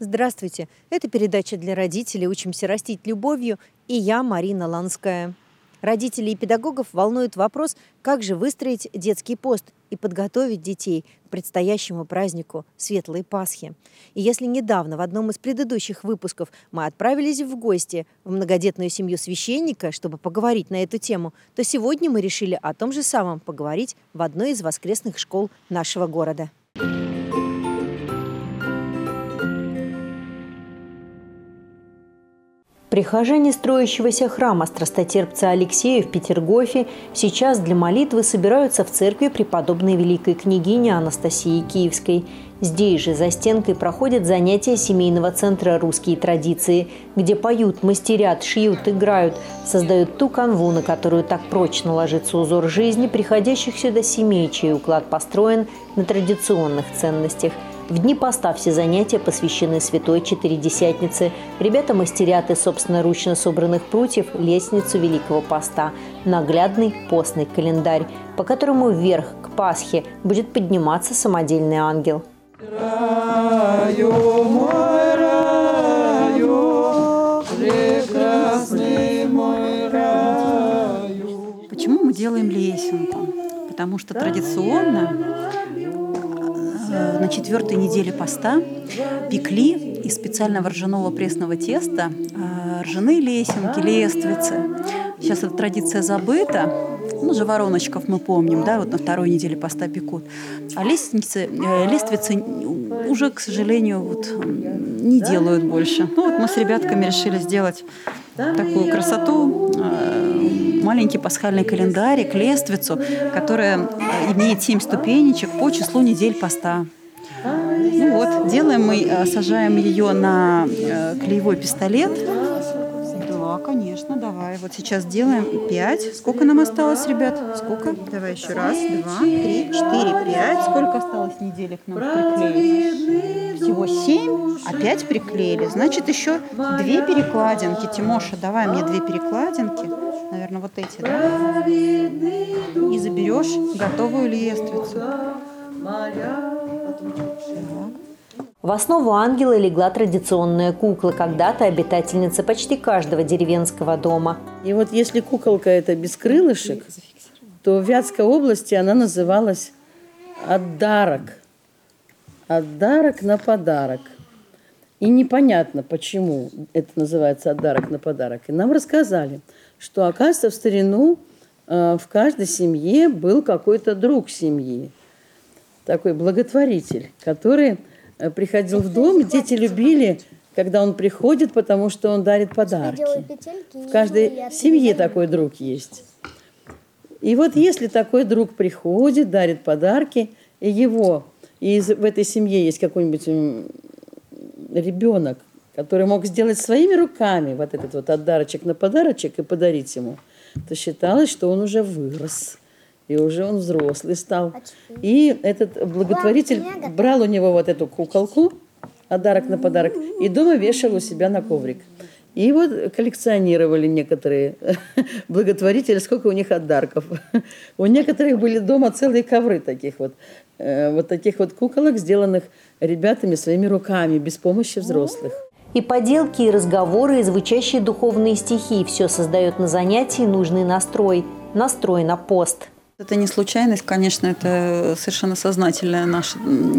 Здравствуйте! Это передача для родителей «Учимся растить любовью» и я, Марина Ланская. Родителей и педагогов волнует вопрос, как же выстроить детский пост и подготовить детей к предстоящему празднику Светлой Пасхи. И если недавно в одном из предыдущих выпусков мы отправились в гости в многодетную семью священника, чтобы поговорить на эту тему, то сегодня мы решили о том же самом поговорить в одной из воскресных школ нашего города. Прихожане строящегося храма страстотерпца Алексея в Петергофе сейчас для молитвы собираются в церкви преподобной великой княгини Анастасии Киевской. Здесь же за стенкой проходят занятия семейного центра «Русские традиции», где поют, мастерят, шьют, играют, создают ту канву, на которую так прочно ложится узор жизни приходящих сюда семей, чей уклад построен на традиционных ценностях. В дни поста все занятия посвящены Святой Четыредесятнице. Ребята мастерят из собственноручно собранных прутьев лестницу Великого Поста – наглядный постный календарь, по которому вверх к Пасхе будет подниматься самодельный ангел. Раю, мой раю, прекрасный мой раю. Почему мы делаем лесенку? Потому что традиционно на 4-й неделе поста пекли из специального ржаного пресного теста ржаные лесенки, лествицы. Сейчас эта традиция забыта. Жавороночков мы помним, да, вот на 2-й неделе поста пекут. А лествицы уже, к сожалению, вот, не делают больше. Мы с ребятками решили сделать такую красоту. Маленький пасхальный календарик, лествицу, которая имеет 7 ступенечек по числу недель поста. Делаем мы, сажаем ее на клеевой пистолет. Да, конечно, давай. Вот сейчас делаем 5. Сколько нам осталось, ребят? Сколько? Давай еще раз, 2, 3, 4, 5. Сколько осталось неделек нам приклеить? Всего 7, а 5 приклеили. Значит, еще 2 перекладинки. Тимоша, давай мне 2 перекладинки. Наверное, вот эти, да? И заберешь готовую лествицу. В основу ангела легла традиционная кукла, когда-то обитательница почти каждого деревенского дома. И вот если куколка это без крылышек, то в Вятской области она называлась «отдарок». «Отдарок на подарок». И непонятно, почему это называется «отдарок на подарок». И нам рассказали, что, оказывается, в старину в каждой семье был какой-то друг семьи, такой благотворитель, который приходил в дом, и дети любили, когда он приходит, потому что он дарит подарки. В каждой семье такой друг есть. И вот если такой друг приходит, дарит подарки, и в этой семье есть какой-нибудь ребенок, который мог сделать своими руками вот этот вот отдарочек на подарочек и подарить ему, то считалось, что он уже вырос. И уже он взрослый стал. И этот благотворитель брал у него вот эту куколку, подарок на подарок, и дома вешал у себя на коврик. И вот коллекционировали некоторые благотворители, сколько у них отдарков. У некоторых были дома целые ковры таких вот таких вот куколок, сделанных ребятами своими руками, без помощи взрослых. И поделки, и разговоры, и звучащие духовные стихи – все создает на занятии нужный настрой на пост. Это не случайность, конечно, это совершенно сознательная наша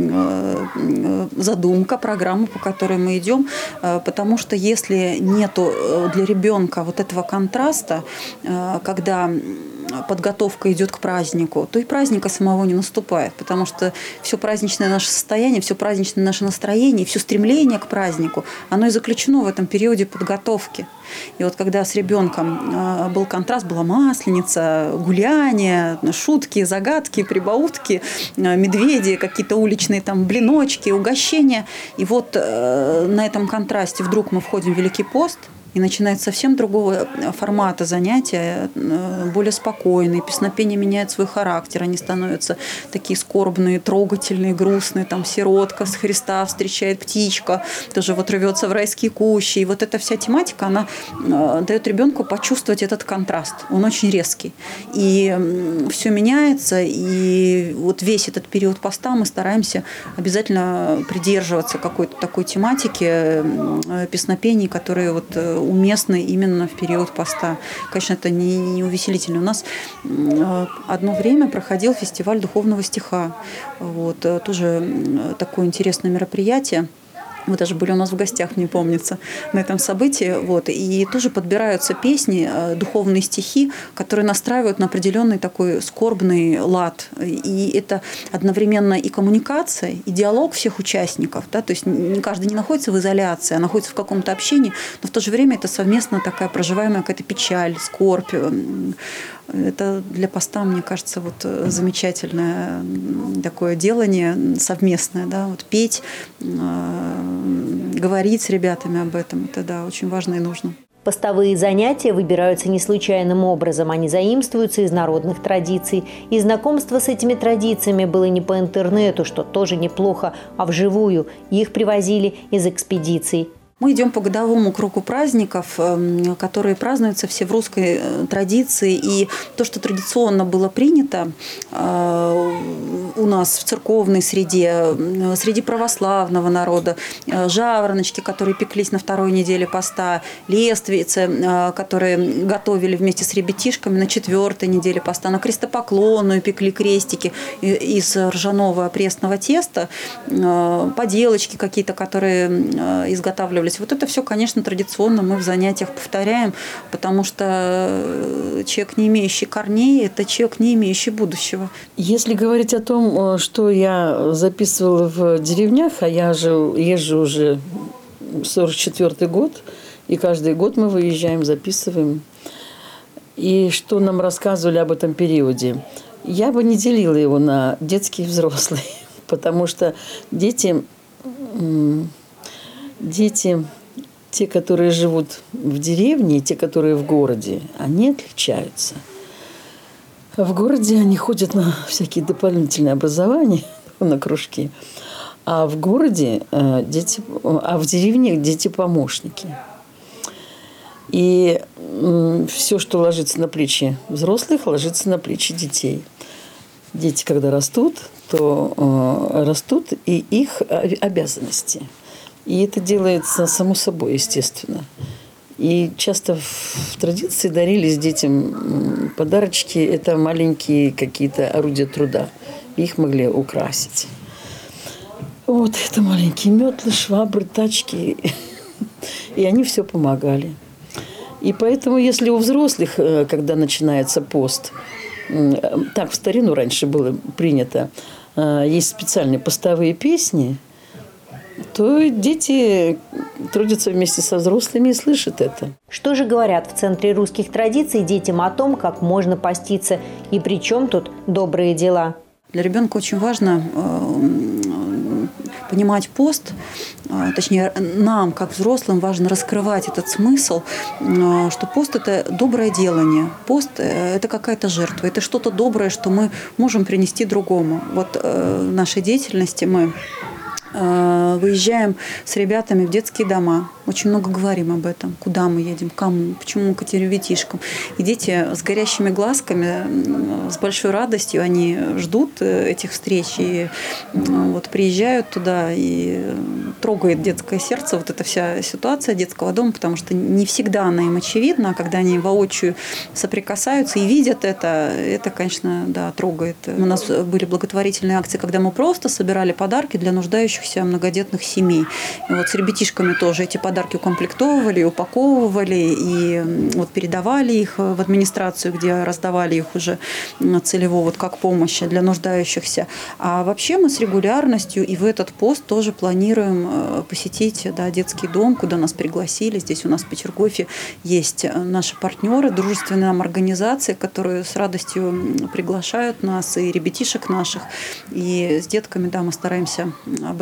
задумка, программа, по которой мы идем, потому что если нету для ребенка вот этого контраста, когда подготовка идет к празднику, то и праздника самого не наступает, потому что все праздничное наше состояние, все праздничное наше настроение, все стремление к празднику, оно и заключено в этом периоде подготовки. И вот когда с ребенком был контраст, была масленица, гуляние, шутки, загадки, прибаутки, медведи, какие-то уличные там блиночки, угощения. И вот на этом контрасте вдруг мы входим в Великий пост, и начинается совсем другого формата занятия, более спокойные. Песнопения меняют свой характер, они становятся такие скорбные, трогательные, грустные. Там сиротка с Христа встречает птичка, тоже вот рвется в райские кущи. И вот эта вся тематика, она дает ребенку почувствовать этот контраст. Он очень резкий. И все меняется, и вот весь этот период поста мы стараемся обязательно придерживаться какой-то такой тематики песнопений, которые вот уместны именно в период поста. Конечно, это не увеселительно. У нас одно время проходил фестиваль духовного стиха. Вот, тоже такое интересное мероприятие. Вы даже были у нас в гостях, мне помнится, на этом событии. Вот. И тоже подбираются песни, духовные стихи, которые настраивают на определенный такой скорбный лад. И это одновременно и коммуникация, и диалог всех участников. Да? То есть каждый не находится в изоляции, а находится в каком-то общении, но в то же время это совместно такая проживаемая какая-то печаль, скорбь. Это для поста, мне кажется, вот замечательное такое делание совместное, да, вот петь, говорить с ребятами об этом, это да, очень важно и нужно. Постовые занятия выбираются не случайным образом, они заимствуются из народных традиций. И знакомство с этими традициями было не по интернету, что тоже неплохо, а вживую. Их привозили из экспедиций. Мы идем по годовому кругу праздников, которые празднуются все в русской традиции. И то, что традиционно было принято у нас в церковной среде, среди православного народа, жавороночки, которые пеклись на второй неделе поста, лествицы, которые готовили вместе с ребятишками на 4-й неделе поста, на крестопоклонную пекли крестики из ржаного пресного теста, поделочки какие-то, которые изготавливались. Вот это все, конечно, традиционно мы в занятиях повторяем, потому что человек, не имеющий корней, это человек, не имеющий будущего. Если говорить о том, что я записывала в деревнях, а я же езжу уже 44-й год, и каждый год мы выезжаем, записываем. И что нам рассказывали об этом периоде? Я бы не делила его на детский и взрослый, потому что дети, те, которые живут в деревне, и те, которые в городе, они отличаются. В городе они ходят на всякие дополнительные образования, на кружки, а в городе дети, а в деревне дети-помощники. И все, что ложится на плечи взрослых, ложится на плечи детей. Дети, когда растут, то растут и их обязанности. И это делается само собой, естественно. И часто в традиции дарились детям подарочки. Это маленькие какие-то орудия труда. Их могли украсить. Вот это маленькие метлы, швабры, тачки. И они все помогали. И поэтому, если у взрослых, когда начинается пост, так в старину раньше было принято, есть специальные постовые песни, то дети трудятся вместе со взрослыми и слышат это. Что же говорят в Центре русских традиций детям о том, как можно поститься и при чем тут добрые дела? Для ребенка очень важно понимать пост, точнее, нам, как взрослым, важно раскрывать этот смысл, что пост – это доброе делание. Пост – это какая-то жертва, это что-то доброе, что мы можем принести другому. Вот в нашей деятельности мы выезжаем с ребятами в детские дома. Очень много говорим об этом. Куда мы едем, кому, почему к этим ребятишкам. И дети с горящими глазками, с большой радостью, они ждут этих встреч. И вот приезжают туда, и трогает детское сердце вот эта вся ситуация детского дома, потому что не всегда она им очевидна, а когда они воочию соприкасаются и видят это, конечно, да, трогает. У нас были благотворительные акции, когда мы просто собирали подарки для нуждающихся многодетных семей. И вот с ребятишками тоже эти подарки укомплектовывали, упаковывали и вот передавали их в администрацию, где раздавали их уже целево вот как помощь для нуждающихся. А вообще мы с регулярностью и в этот пост тоже планируем посетить, да, детский дом, куда нас пригласили. Здесь у нас в Петергофе есть наши партнеры, дружественные нам организации, которые с радостью приглашают нас и ребятишек наших. И с детками, да, мы стараемся об этом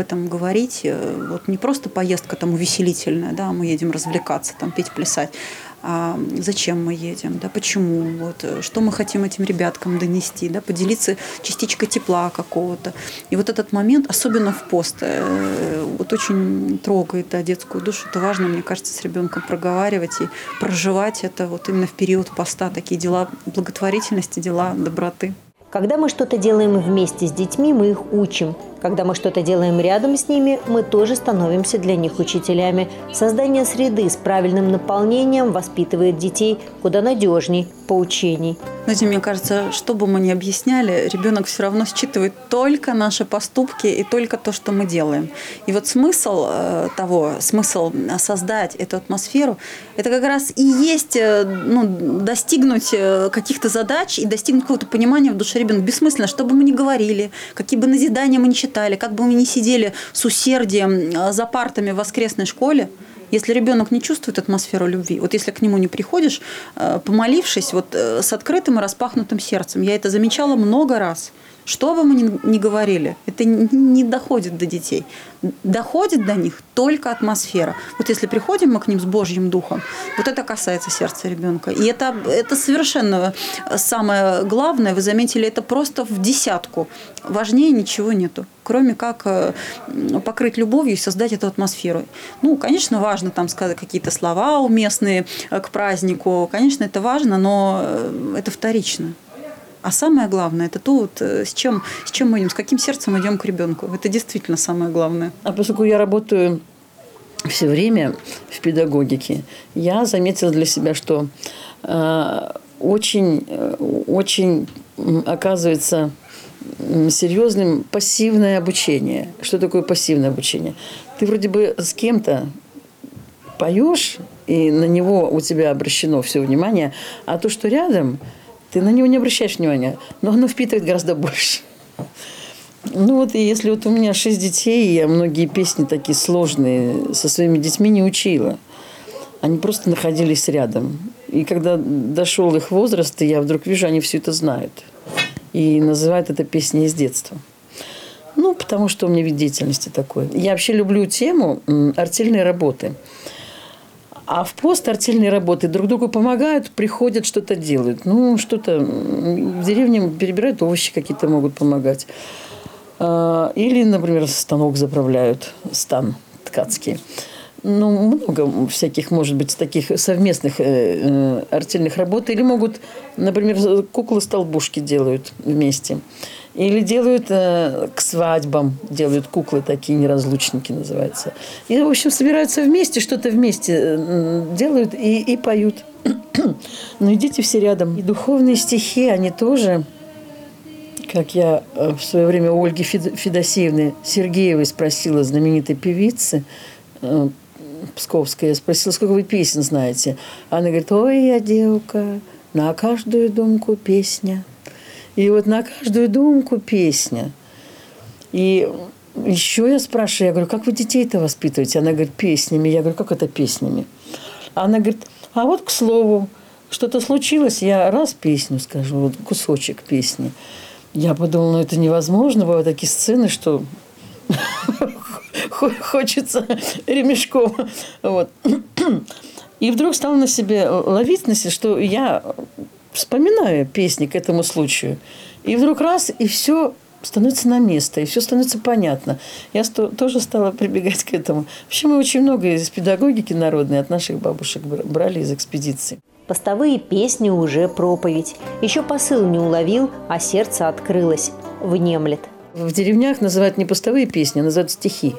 этом говорить. Вот не просто поездка там увеселительная, да, мы едем развлекаться, там петь, плясать. А зачем мы едем, да, почему, вот, что мы хотим этим ребяткам донести, да, поделиться частичкой тепла какого-то. И вот этот момент, особенно в пост, вот очень трогает, да, детскую душу. Это важно, мне кажется, с ребенком проговаривать и проживать это вот именно в период поста, такие дела благотворительности, дела доброты. Когда мы что-то делаем вместе с детьми, мы их учим. Когда мы что-то делаем рядом с ними, мы тоже становимся для них учителями. Создание среды с правильным наполнением воспитывает детей куда надежней поучений. Знаете, мне кажется, что бы мы ни объясняли, ребенок все равно считывает только наши поступки и только то, что мы делаем. И вот смысл создать эту атмосферу, это как раз и есть достигнуть каких-то задач и достигнуть какого-то понимания в душе ребенка. Бессмысленно, что бы мы ни говорили, какие бы назидания мы ни читали, как бы мы ни сидели с усердием за партами в воскресной школе, если ребенок не чувствует атмосферу любви, вот если к нему не приходишь, помолившись вот с открытым и распахнутым сердцем, я это замечала много раз. Что бы мы ни говорили, это не доходит до детей. Доходит до них только атмосфера. Вот если приходим мы к ним с Божьим Духом, вот это касается сердца ребенка. И это совершенно самое главное. Вы заметили, это просто в десятку. Важнее ничего нету, кроме как покрыть любовью и создать эту атмосферу. Ну, конечно, важно там сказать какие-то слова уместные к празднику. Конечно, это важно, но это вторично. А самое главное, это то, вот, с чем мы идем, с каким сердцем идем к ребенку. Это действительно самое главное. А поскольку я работаю все время в педагогике, я заметила для себя, что очень оказывается серьезным пассивное обучение. Что такое пассивное обучение? Ты вроде бы с кем-то поешь, и на него у тебя обращено все внимание, а то, что рядом, ты на него не обращаешь внимания, но оно впитывает гораздо больше. Ну вот, и если вот у меня 6 детей, я многие песни такие сложные со своими детьми не учила. Они просто находились рядом. И когда дошел их возраст, я вдруг вижу, они все это знают. И называют это песней из детства. Ну, потому что у меня вид деятельности такой. Я вообще люблю тему артельной работы. А в пост артельные работы друг другу помогают, приходят, что-то делают. Ну, что-то в деревне перебирают овощи какие-то, могут помогать. Или, например, станок заправляют, стан ткацкий. Ну, много всяких, может быть, таких совместных артельных работ. Или могут, например, куклы-столбушки делают вместе. Или делают к свадьбам, делают куклы такие, неразлучники называются. И, в общем, собираются вместе, что-то вместе делают и поют. Ну и дети все рядом. И духовные стихи, они тоже, как я в свое время у Ольги Федосеевны Сергеевой спросила, знаменитой певицы псковской, я спросила, сколько вы песен знаете. Она говорит: ой, я девка, на каждую думку песня. И вот на каждую думку песня. И еще я спрашиваю, я говорю, как вы детей-то воспитываете? Она говорит, песнями. Я говорю, как это песнями? Она говорит, а вот к слову, что-то случилось, я раз песню скажу, вот кусочек песни. Я подумала, ну это невозможно, бывают такие сцены, что хочется ремешком. Вот. И вдруг стала на себе ловить, что я вспоминаю песни к этому случаю. И вдруг раз, и все становится на место, и все становится понятно. Я тоже стала прибегать к этому. Вообще мы очень много из педагогики народной от наших бабушек брали из экспедиции. Постовые песни уже проповедь. Еще посыл не уловил, а сердце открылось, внемлет. В деревнях называют не постовые песни, а называют стихи.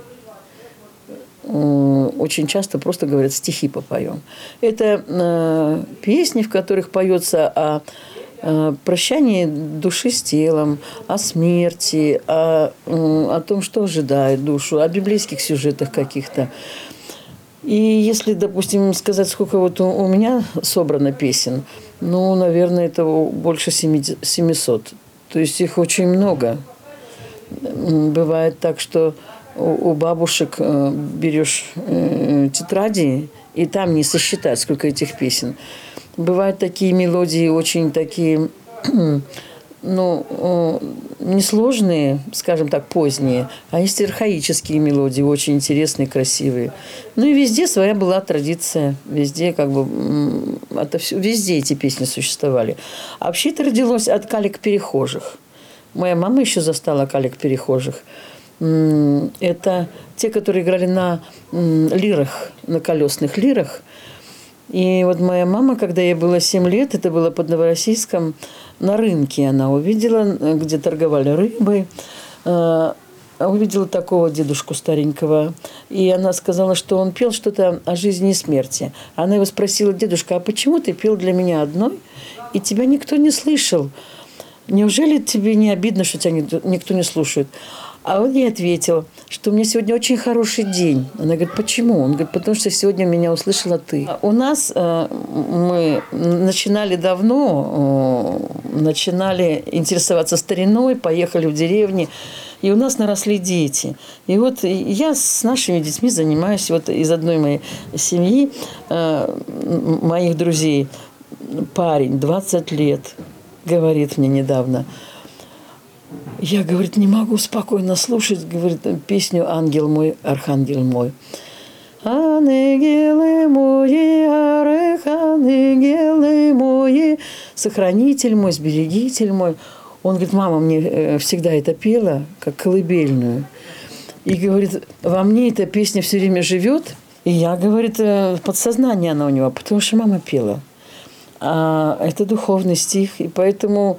Очень часто просто говорят, стихи попоем. Это песни, в которых поется о прощании души с телом, о смерти, о том, что ожидает душу, о библейских сюжетах каких-то. И если, допустим, сказать, сколько вот у меня собрано песен, ну, наверное, это больше 700. То есть их очень много. Бывает так, что у бабушек берешь тетради, и там не сосчитать, сколько этих песен. Бывают такие мелодии, очень такие, ну, несложные, скажем так, поздние, а есть архаические мелодии, очень интересные, красивые. Ну и везде своя была традиция, везде как бы, везде эти песни существовали. А вообще это родилось от калек-перехожих. Моя мама еще застала калек-перехожих. Это те, которые играли на лирах, на колесных лирах. И вот моя мама, когда ей было 7 лет, это было под Новороссийском, на рынке она увидела, где торговали рыбой, увидела такого дедушку старенького. И она сказала, что он пел что-то о жизни и смерти. Она его спросила: дедушка, а почему ты пел для меня одной, и тебя никто не слышал? Неужели тебе не обидно, что тебя никто не слушает? А он ей ответил, что у меня сегодня очень хороший день. Она говорит: почему? Он говорит: потому что сегодня меня услышала ты. У нас мы начинали давно, начинали интересоваться стариной, поехали в деревни, и у нас наросли дети. И вот я с нашими детьми занимаюсь, вот из одной моей семьи, моих друзей, парень, 20 лет, говорит мне недавно: я, говорит, не могу спокойно слушать, говорит, песню «Ангел мой, архангел мой». Ангелы мои, архангелы мои, сохранитель мой, сберегитель мой. Он говорит: мама мне всегда это пела, как колыбельную. И, говорит, во мне эта песня все время живет. И я, говорит, подсознание она у него, потому что мама пела. А это духовный стих, и поэтому...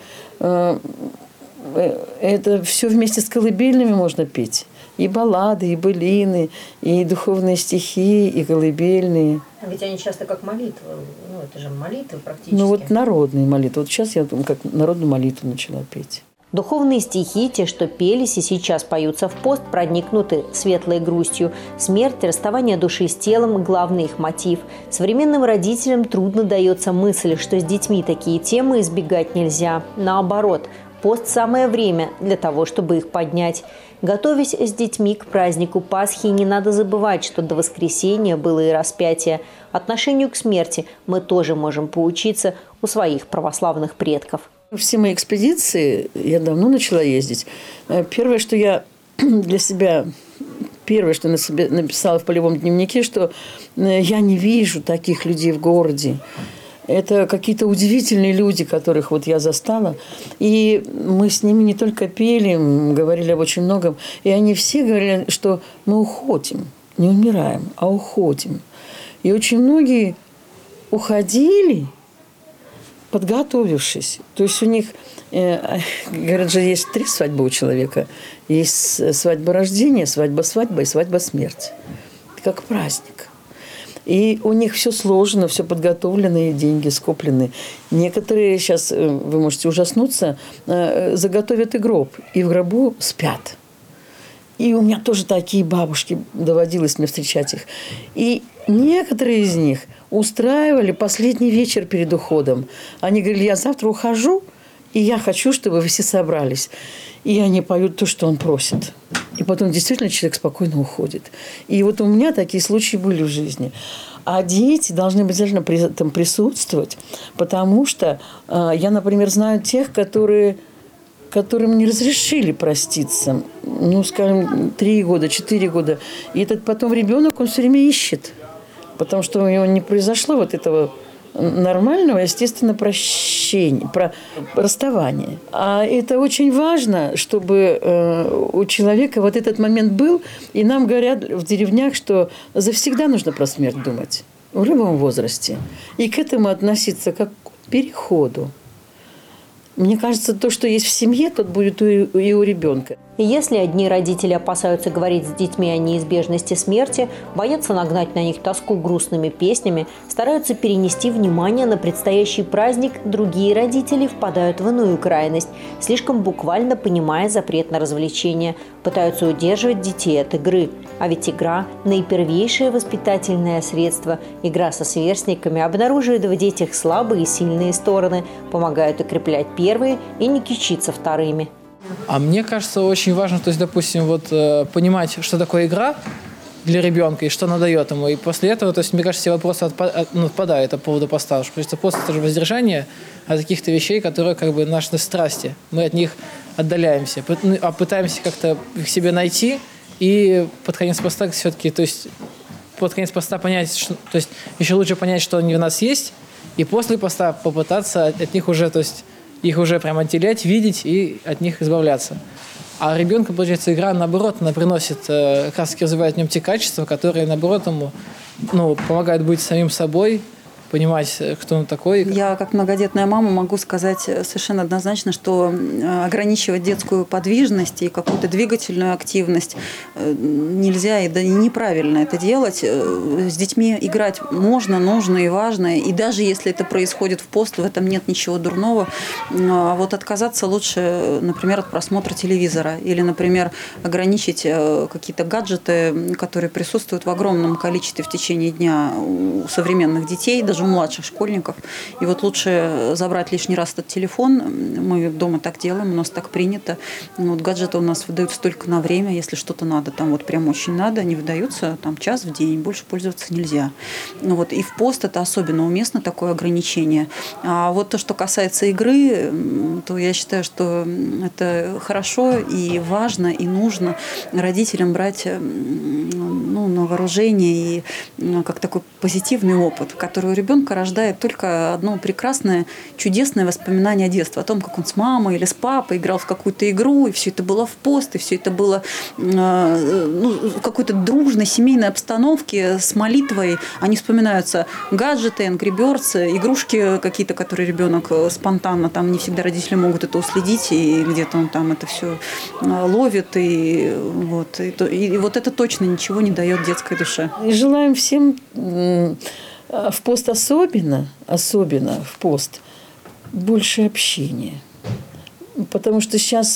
это все вместе с колыбельными можно петь. И баллады, и былины, и духовные стихи, и колыбельные. А ведь они часто как молитвы. Ну, это же молитвы практически. Ну, вот народные молитвы. Вот сейчас я как народную молитву начала петь. Духовные стихи, те, что пелись и сейчас поются в пост, проникнуты светлой грустью. Смерть, расставание души с телом – главный их мотив. Современным родителям трудно дается мысль, что с детьми такие темы избегать нельзя. Наоборот, пост – самое время для того, чтобы их поднять. Готовясь с детьми к празднику Пасхи, не надо забывать, что до воскресения было и распятие. Отношению к смерти мы тоже можем поучиться у своих православных предков. Все мои экспедиции, я давно начала ездить. Первое, что я для себя, первое, что написала в полевом дневнике, что я не вижу таких людей в городе. Это какие-то удивительные люди, которых вот я застала. И мы с ними не только пели, говорили об очень многом. И они все говорили, что мы уходим, не умираем, а уходим. И очень многие уходили, подготовившись. То есть у них, говорят же, есть 3 свадьбы у человека. Есть свадьба рождения, свадьба-свадьба и свадьба-смерть. Это как праздник. И у них все сложено, все подготовлено, и деньги скоплены. Некоторые, сейчас вы можете ужаснуться, заготовят и гроб, и в гробу спят. И у меня тоже такие бабушки, доводилось мне встречать их. И некоторые из них устраивали последний вечер перед уходом. Они говорили: я завтра ухожу, и я хочу, чтобы вы все собрались. И они поют то, что он просит. И потом действительно человек спокойно уходит. И вот у меня такие случаи были в жизни. А дети должны обязательно при этом присутствовать, потому что я, например, знаю тех, которым не разрешили проститься. Ну, скажем, 3 года, 4 года. И этот потом ребенок, он все время ищет. Потому что у него не произошло вот этого нормального, естественно, прощения, расставания. А это очень важно, чтобы у человека вот этот момент был. И нам говорят в деревнях, что завсегда нужно про смерть думать в любом возрасте. И к этому относиться как к переходу. Мне кажется, то, что есть в семье, тот будет и у ребенка. И если одни родители опасаются говорить с детьми о неизбежности смерти, боятся нагнать на них тоску грустными песнями, стараются перенести внимание на предстоящий праздник, другие родители впадают в иную крайность, слишком буквально понимая запрет на развлечения, пытаются удерживать детей от игры. А ведь игра – наипервейшее воспитательное средство. Игра со сверстниками обнаруживает в детях слабые и сильные стороны, помогает укреплять первые и не кичиться вторыми. А мне кажется, очень важно, то есть, допустим, вот понимать, что такое игра, для ребенка и что она дает ему. И после этого, то есть, мне кажется, все вопросы отпадают по поводу поста. Потому что пост – это же воздержание от каких-то вещей, которые как бы наши страсти. Мы от них отдаляемся, а пытаемся как-то их себе найти и под конец поста все-таки, то есть под конец поста понять, что, то есть еще лучше понять, что они в нас есть, и после поста попытаться от них уже, то есть их уже прям отделять, видеть и от них избавляться. А ребенку, получается, игра, наоборот, она приносит, как раз развивает в нем те качества, которые, наоборот, ему помогают быть самим собой, понимать, кто он такой. Я, как многодетная мама, могу сказать совершенно однозначно, что ограничивать детскую подвижность и какую-то двигательную активность нельзя, и да, неправильно это делать. С детьми играть можно, нужно и важно. И даже если это происходит в пост, в этом нет ничего дурного. А вот отказаться лучше, например, от просмотра телевизора. Или, например, ограничить какие-то гаджеты, которые присутствуют в огромном количестве в течение дня у современных детей, даже у младших школьников. И вот лучше забрать лишний раз этот телефон. Мы дома так делаем, у нас так принято. Вот гаджеты у нас выдаются только на время, если что-то надо, там вот прям очень надо, они выдаются там час в день, больше пользоваться нельзя. Вот. И в пост это особенно уместно, такое ограничение. А вот то, что касается игры, то я считаю, что это хорошо и важно, и нужно родителям брать на вооружение и как такой позитивный опыт, который у ребенка рождает только одно прекрасное, чудесное воспоминание детства о том, как он с мамой или с папой играл в какую-то игру, и все это было в пост, и все это было в какой-то дружной семейной обстановке с молитвой. Они вспоминаются гаджеты, Angry Birds, игрушки какие-то, которые ребенок спонтанно, там не всегда родители могут это уследить, и где-то он там это все ловит, и вот это точно ничего не дает детской душе. И желаем всем в пост особенно в пост, больше общения. Потому что сейчас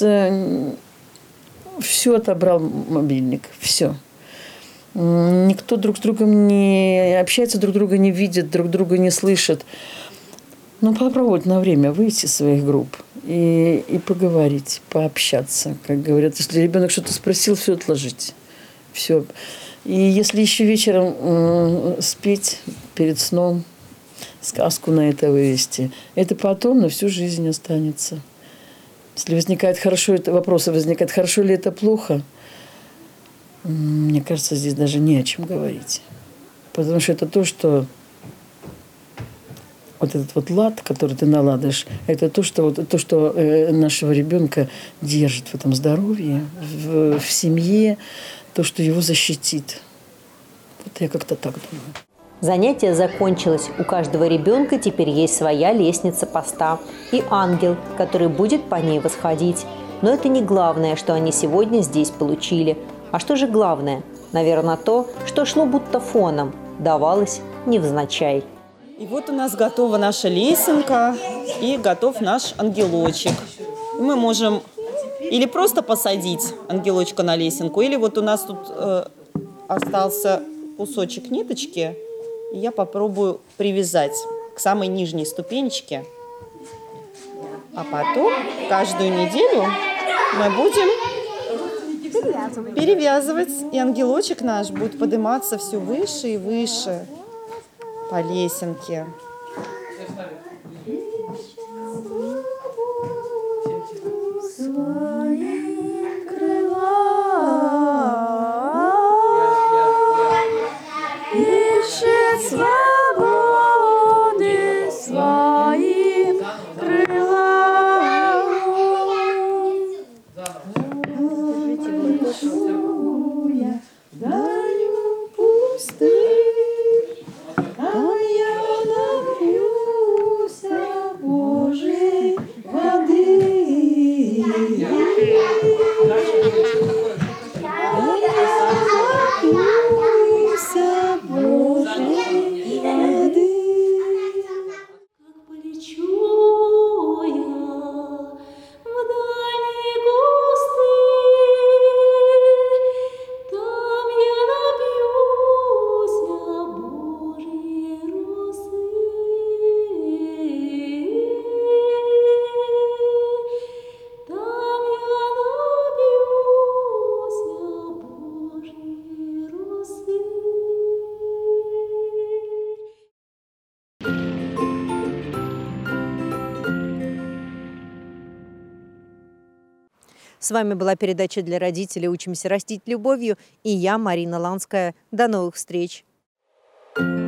все отобрал мобильник, все. Никто друг с другом не общается, друг друга не видит, друг друга не слышит. Но попробовать на время выйти из своих групп и поговорить, пообщаться. Как говорят, если ребенок что-то спросил, все отложить. Все. И если еще вечером спеть перед сном, сказку на это вывести, это потом на всю жизнь останется. Если вопросы возникают, хорошо ли это плохо, мне кажется, здесь даже не о чем говорить. Потому что это то, что вот этот вот лад, который ты наладишь, это то, что нашего ребенка держит в этом здоровье, в семье, то, что его защитит. Вот я как-то так думаю. Занятие закончилось. У каждого ребенка теперь есть своя лестница поста и ангел, который будет по ней восходить. Но это не главное, что они сегодня здесь получили. А что же главное? Наверное, то, что шло будто фоном, давалось невзначай. И вот у нас готова наша лесенка и готов наш ангелочек. Мы можем или просто посадить ангелочка на лесенку, или вот у нас тут остался кусочек ниточки, и я попробую привязать к самой нижней ступенечке. А потом каждую неделю мы будем перевязывать, и ангелочек наш будет подниматься все выше и выше по лесенке. Свободы своим крылам. Я даю пустынь, а я напьюся Божий С вами была передача для родителей «Учимся растить любовью» и я, Марина Ланская. До новых встреч!